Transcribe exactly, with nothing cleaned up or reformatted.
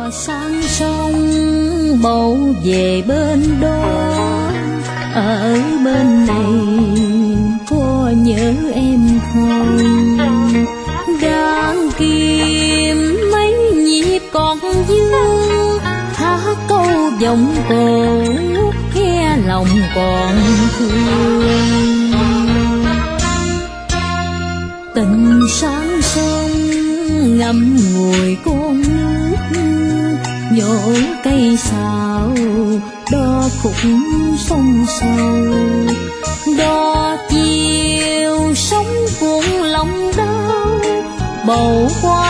sang sông bầu về bên đó, ở bên này có nhớ em không? Đang kim mấy nhịp còn dương, hát câu giọng cổ nghe lòng còn thương. Tình sáng sông ngắm ngồi con nước, nhổ cây sào đo khúc sông sâu. Đo chiều sóng cuộn lòng đau, bầu hoa